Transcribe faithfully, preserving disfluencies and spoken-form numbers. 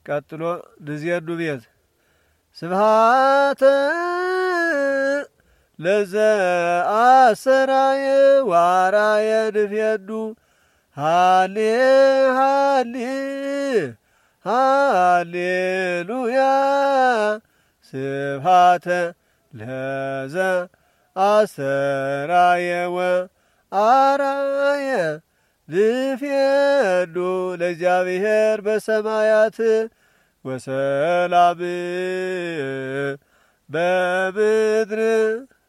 ቀጥሎ ልዜዱ ቤት ስብሃተ ለዘ አሰራየ ዋራየ ንፌዱ ሃሌ ሃሌ ሃሌሉያ ስብሃተ ለዘ አሰራየ ወአራየ ንፌዱ ለእግዚአብሔር በሰማያት ወሰላም በምድር